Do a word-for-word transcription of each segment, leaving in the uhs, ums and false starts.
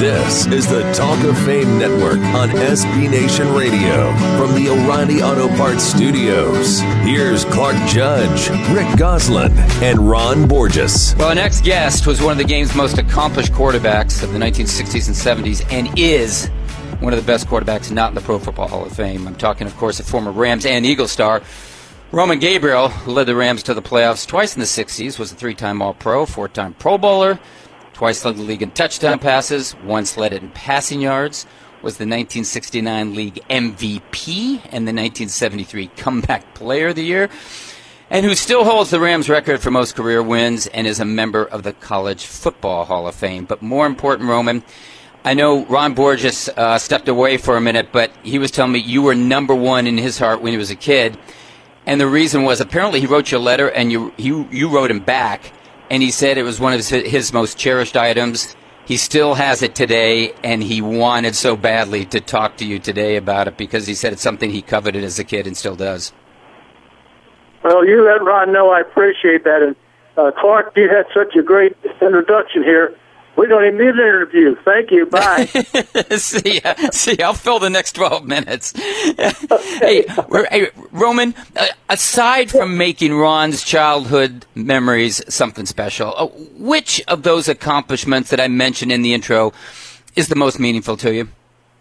This is the Talk of Fame Network on S B Nation Radio from the O'Reilly Auto Parts Studios. Here's Clark Judge, Rick Goslin, and Ron Borges. Well, our next guest was one of the game's most accomplished quarterbacks of the nineteen sixties and seventies and is one of the best quarterbacks not in the Pro Football Hall of Fame. I'm talking, of course, a former Rams and Eagles star, Roman Gabriel, who led the Rams to the playoffs twice in the sixties, was a three-time All-Pro, four-time Pro Bowler, twice led the league in touchdown passes, once led it in passing yards, was the nineteen sixty-nine league M V P and the nineteen seventy-three Comeback Player of the Year, and who still holds the Rams record for most career wins and is a member of the College Football Hall of Fame. But more important, Roman, I know Ron Borges uh, stepped away for a minute, but he was telling me you were number one in his heart when he was a kid. And the reason was apparently he wrote you a letter and you you, you wrote him back. And he said it was one of his, his most cherished items. He still has it today, and he wanted so badly to talk to you today about it because he said it's something he coveted as a kid and still does. Well, you let Ron know I appreciate that. And uh, Clark, you had such a great introduction here. We don't even need an interview. Thank you. Bye. see, uh, see, I'll fill the next twelve minutes. hey, hey, Roman, uh, aside from making Ron's childhood memories something special, uh, which of those accomplishments that I mentioned in the intro is the most meaningful to you?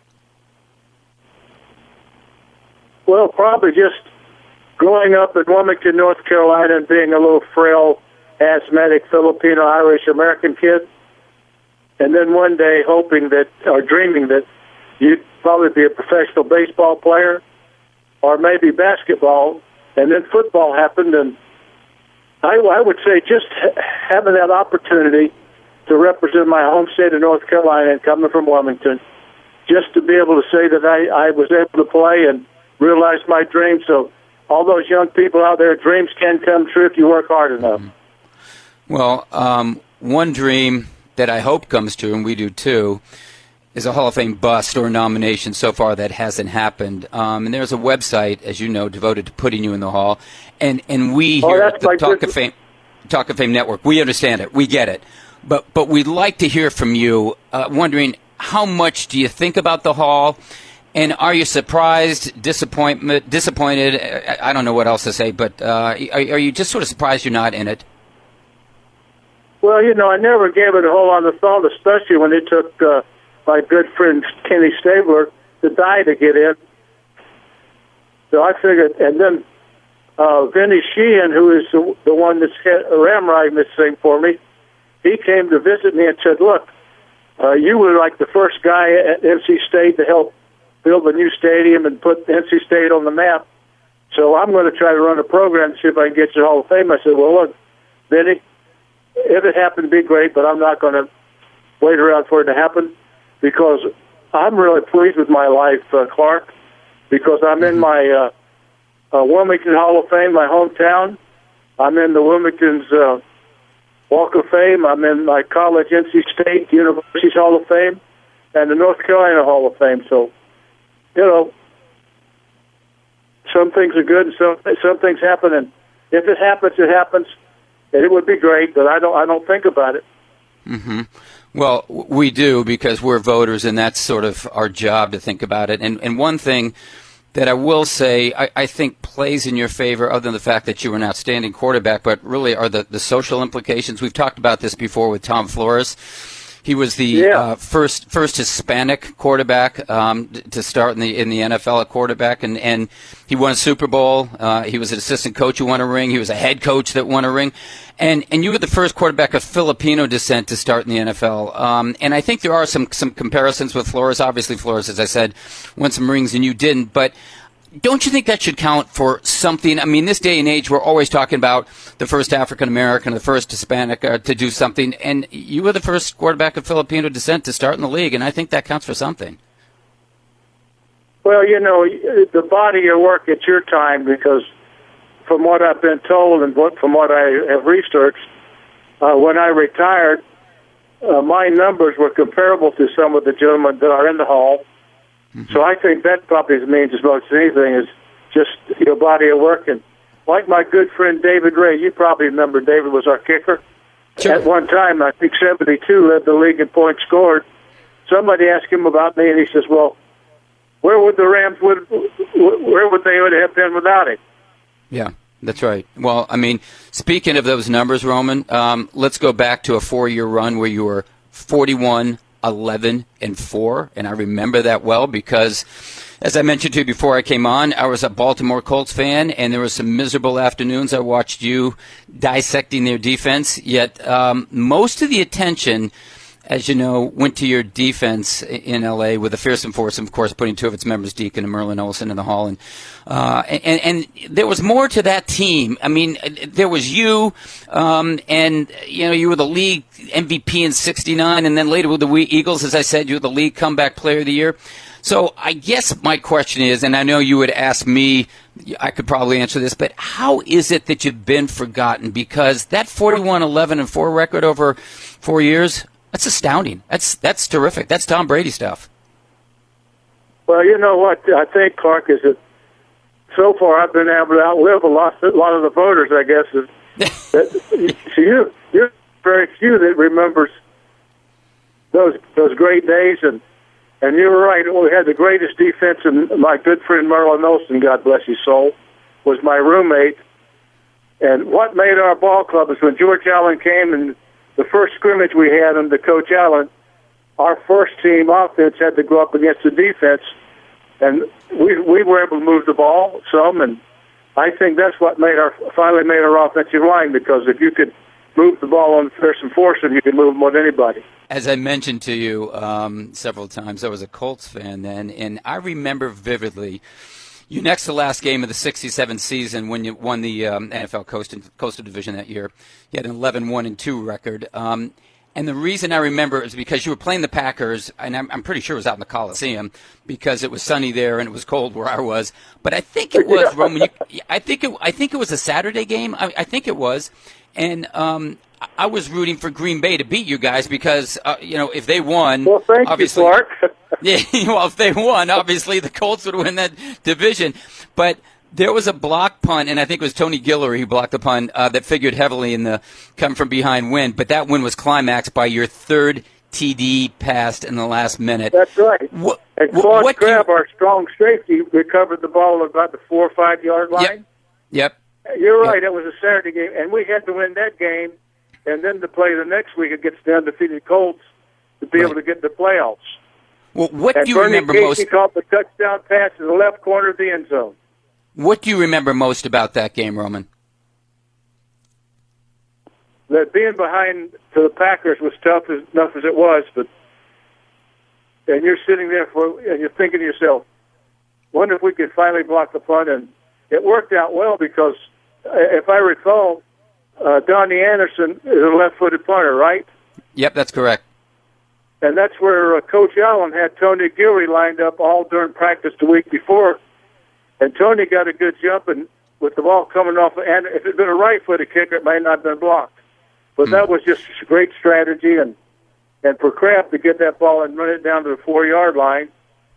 Well, probably just growing up in Wilmington, North Carolina, and being a little frail, asthmatic Filipino Irish American kid. And then one day hoping that, or dreaming that you'd probably be a professional baseball player or maybe basketball. And then football happened, and I, I would say just having that opportunity to represent my home state of North Carolina and coming from Wilmington, just to be able to say that I, I was able to play and realize my dreams. So all those young people out there, dreams can come true if you work hard enough. Well, um, one dream that I hope comes true, and we do too, is a Hall of Fame bust or nomination. So far that hasn't happened. Um, and there's a website, as you know, devoted to putting you in the Hall. And and we oh, here at the like Talk of Fame Talk of Fame Network, we understand it. We get it. But but we'd like to hear from you, uh, wondering how much do you think about the Hall? And are you surprised, disappointment, disappointed? I, I don't know what else to say, but uh, are, are you just sort of surprised you're not in it? Well, you know, I never gave it a whole lot of thought, especially when it took uh, my good friend Kenny Stabler to die to get in. So I figured, and then uh, Vinny Sheehan, who is the, the one that's ramrodding this thing for me, he came to visit me and said, look, uh, you were like the first guy at N C State to help build a new stadium and put N C State on the map. So I'm going to try to run a program to see if I can get you to the Hall of Fame. I said, well, look, Vinny, if it happened, it'd be great, but I'm not going to wait around for it to happen because I'm really pleased with my life, uh, Clark, because I'm in my uh, uh, Wilmington Hall of Fame, my hometown. I'm in the Wilmington's uh, Walk of Fame. I'm in my college, N C State University's Hall of Fame, and the North Carolina Hall of Fame. So, you know, some things are good and some, some things happen, and if it happens, it happens. It would be great, but I don't. I don't think about it. Mm-hmm. Well, we do because we're voters, and that's sort of our job to think about it. And and one thing that I will say, I, I think plays in your favor, other than the fact that you were an outstanding quarterback, but really are the, the social implications. We've talked about this before with Tom Flores. He was the yeah. uh, first first Hispanic quarterback um, to start in the in the N F L at quarterback, and, and he won a Super Bowl. Uh, he was an assistant coach who won a ring. He was a head coach that won a ring, and and you were the first quarterback of Filipino descent to start in the N F L. Um, and I think there are some some comparisons with Flores. Obviously, Flores, as I said, won some rings and you didn't, but don't you think that should count for something? I mean, this day and age, we're always talking about the first African-American, the first Hispanic uh, to do something, and you were the first quarterback of Filipino descent to start in the league, and I think that counts for something. Well, you know, the body of work at your time, because from what I've been told and what, from what I have researched, uh, when I retired, uh, my numbers were comparable to some of the gentlemen that are in the Hall. Mm-hmm. So I think that probably means as much as anything is just your body of work. And like my good friend David Ray, you probably remember David was our kicker. Sure. At one time, I think seventy-two led the league in points scored. somebody asked him about me, and he says, well, where would the Rams, would, where would they would have been without him? Yeah, that's right. Well, I mean, speaking of those numbers, Roman, um, let's go back to a four-year run where you were forty-one, eleven, and four, and I remember that well because, as I mentioned to you before I came on, I was a Baltimore Colts fan, and there were some miserable afternoons I watched you dissecting their defense, yet um, most of the attention, as you know, went to your defense in L A with the fearsome force, of course, putting two of its members, Deacon and Merlin Olsen, in the Hall. And, uh, and, and there was more to that team. I mean, there was you, um, and, you know, you were the league M V P in sixty-nine, and then later with the Eagles, as I said, you were the league comeback player of the year. So I guess my question is, and I know you would ask me, I could probably answer this, but how is it that you've been forgotten? Because that forty-one, eleven, and four record over four years, that's astounding. That's that's terrific. That's Tom Brady stuff. Well, you know what I think, Clark, is that so far I've been able to outlive a lot, a lot of the voters, I guess. Is that, so you, you're very few that remembers those those great days, and and you were right. We had the greatest defense, and my good friend Merlin Olsen, God bless his soul, was my roommate. And what made our ball club is when George Allen came, and the first scrimmage we had under Coach Allen, our first team offense had to go up against the defense, and we we were able to move the ball some, and I think that's what made our finally made our offensive line, because if you could move the ball on fearsome force, and you could move them on anybody. As I mentioned to you um, several times, I was a Colts fan then, and I remember vividly your next to last game of the sixty-seven season when you won the um, N F L Coastal, Coastal Division that year. You had an eleven one and two record. Um, and the reason I remember is because you were playing the Packers, and I'm, I'm pretty sure it was out in the Coliseum because it was sunny there and it was cold where I was. But I think it was, Roman, you, I think it, I think it was a Saturday game. I, I think it was. And um, I was rooting for Green Bay to beat you guys because, uh, you know, if they won, well, thank obviously, you, Clark. yeah, well, if they won, obviously the Colts would win that division. But there was a block punt, and I think it was Tony Guillory who blocked the punt uh, that figured heavily in the come from behind win. But that win was climaxed by your third T D passed in the last minute. That's right. What, and Claude what Crabb, you, our strong safety, recovered the ball at about the four or five yard line. Yep. yep. You're right. Yep. It was a Saturday game, and we had to win that game, and then to play the next week against the undefeated Colts to be right. able to get the playoffs. Well, what and do you Bernie remember Casey most? caught the touchdown pass in the left corner of the end zone. What do you remember most about that game, Roman? That being behind to the Packers was tough as enough as it was, but and you're sitting there for and you're thinking to yourself, wonder if we could finally block the punt, and it worked out well because if I recall, uh, Donnie Anderson is a left-footed punter, right? Yep, that's correct. And that's where uh, Coach Allen had Tony Guillory lined up all during practice the week before. And Tony got a good jump, and with the ball coming off, and if it had been a right-footed kicker, it might not have been blocked. But mm. that was just a great strategy, and and for Kraft to get that ball and run it down to the four-yard line,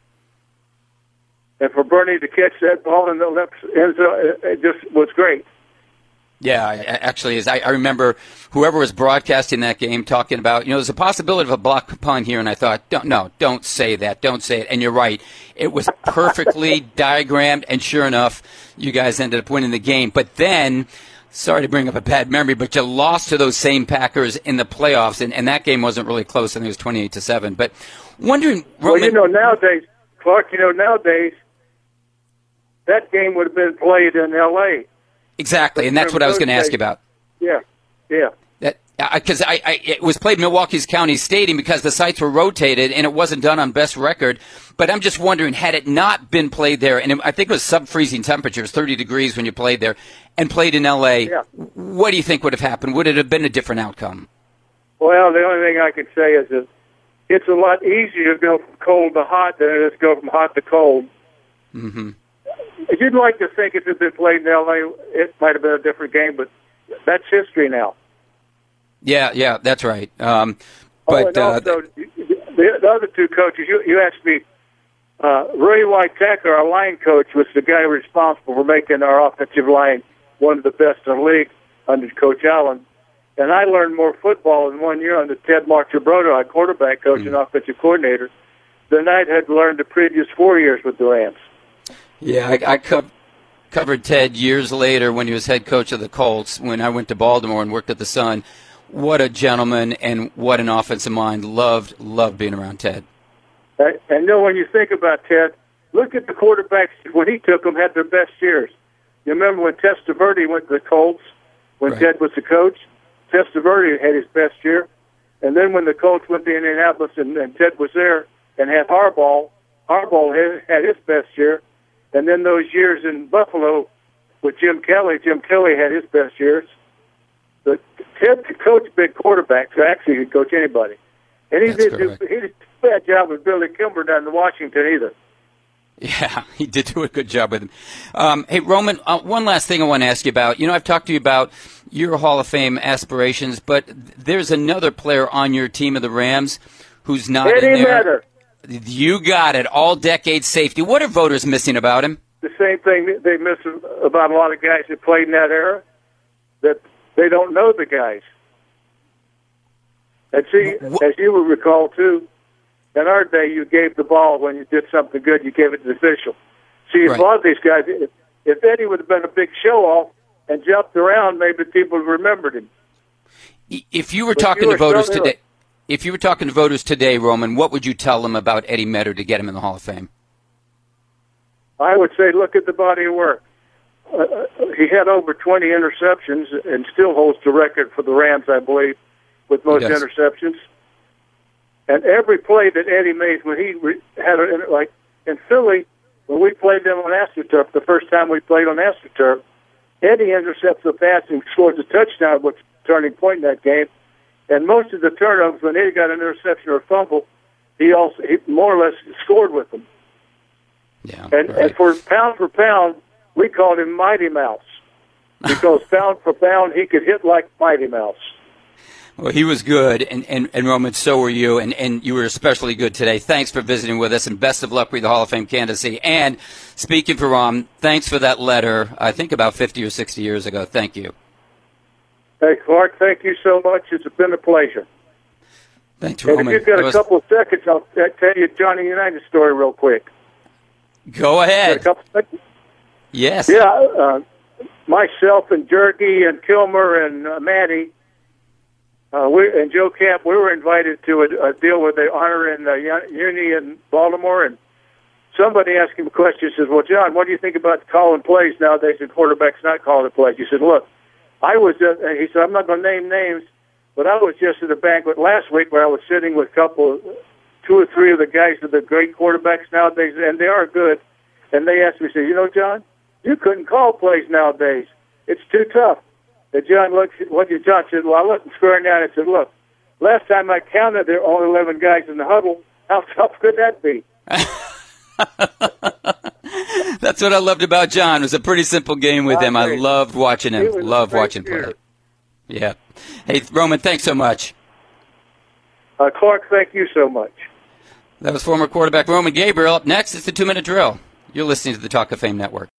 and for Bernie to catch that ball in the left end zone, it just was great. Yeah, actually, is I, I remember whoever was broadcasting that game talking about, you know, there's a possibility of a block punt here, and I thought, don't, no, don't say that, don't say it. And you're right, it was perfectly diagrammed, and sure enough, you guys ended up winning the game. But then, sorry to bring up a bad memory, but you lost to those same Packers in the playoffs, and, and that game wasn't really close. I think it was twenty-eight to seven. But wondering, Roman, well, you know, nowadays, Clark, you know, nowadays, that game would have been played in L A Exactly, and that's what I was going to ask you about. Yeah, yeah. That because I, I it was played Milwaukee's County Stadium because the sites were rotated and it wasn't done on best record. But I'm just wondering, had it not been played there, and it, I think it was sub-freezing temperatures, thirty degrees when you played there, and played in L A, yeah. What do you think would have happened? Would it have been a different outcome? Well, the only thing I can say is that it's a lot easier to go from cold to hot than it is to go from hot to cold. Mm-hmm. You'd like to think if it had been played in L A, it might have been a different game, but that's history now. Yeah, yeah, that's right. Um, but oh, and also, uh, the, the other two coaches, you, you asked me, uh, Ray White-Tacker, our line coach, was the guy responsible for making our offensive line one of the best in the league under Coach Allen. And I learned more football in one year under Ted Marchibroda, our quarterback coach mm-hmm. and offensive coordinator, than I had learned the previous four years with the Rams. Yeah, I, I co- covered Ted years later when he was head coach of the Colts when I went to Baltimore and worked at the Sun. What a gentleman and what an offensive mind. Loved, loved being around Ted. And, and you know, when you think about Ted, look at the quarterbacks when he took them had their best years. You remember when Testaverde went to the Colts, when right. Ted was the coach? Testaverde had his best year. And then when the Colts went to Indianapolis and, and Ted was there and had Harbaugh, Harbaugh had, had his best year. And then those years in Buffalo with Jim Kelly, Jim Kelly had his best years. But Ted could coach big quarterbacks. So actually, he could coach anybody. And he That's did do, correct. he did a bad job with Billy Kimber down in Washington either. Yeah, he did do a good job with him. Um, hey, Roman, uh, one last thing I want to ask you about. You know, I've talked to you about your Hall of Fame aspirations, but there's another player on your team of the Rams who's not Eddie in there. Vedder. You got it. All-decade safety. What are voters missing about him? The same thing they miss about a lot of guys that played in that era, that they don't know the guys. And see, what? as you will recall, too, in our day, you gave the ball when you did something good, you gave it to the official. See, Right. a lot of these guys, if, if Eddie would have been a big show-off and jumped around, maybe people would have remembered him. If you were But talking you to were voters so today, if you were talking to voters today, Roman, what would you tell them about Eddie Vedder to get him in the Hall of Fame? I would say look at the body of work. Uh, he had over twenty interceptions and still holds the record for the Rams, I believe, with most He does. interceptions. And every play that Eddie made when he re- had a, like in Philly, when we played them on AstroTurf, the first time we played on AstroTurf, Eddie intercepts a pass and scores a touchdown, which was a turning point in that game. And most of the turnovers, when Eddie got an interception or a fumble, he also he more or less scored with them. Yeah, And, right. and for pound for pound, we called him Mighty Mouse because pound for pound, he could hit like Mighty Mouse. Well, he was good, and, and, and Roman, so were you, and, and you were especially good today. Thanks for visiting with us, and best of luck with the Hall of Fame candidacy. And speaking for Ron, thanks for that letter, I think about fifty or sixty years ago. Thank you. Hey, Clark, thank you so much. It's been a pleasure. Thanks, And Roman. if you've got That a was- couple of seconds, I'll tell you a Johnny Unitas story real quick. Go Got a ahead. couple seconds? Yes. Yeah, uh, myself and Jerky and Kilmer and uh, Maddie uh, we, and Joe Camp, we were invited to a, a deal with the honor in uh, Uni in Baltimore, and somebody asked him a question. Says, "Well, John, what do you think about calling plays nowadays and quarterbacks not calling plays?" He said, "Look, I was just," and he said, "I'm not going to name names, but I was just at a banquet last week where I was sitting with a couple, two or three of the guys that are the great quarterbacks nowadays, and they are good. And they asked me, said, you know, John, you couldn't call plays nowadays. It's too tough." And John looked at what you John said, well, I looked him square down and said, "Look, last time I counted, there were only eleven guys in the huddle. How tough could that be?" That's what I loved about John. It was a pretty simple game with I him. I agree. loved watching He him. was a Loved great watching player. play. Yeah. Hey, Roman, thanks so much. Uh, Clark, thank you so much. That was former quarterback Roman Gabriel. Up next, it's the two-minute drill. You're listening to the Talk of Fame Network.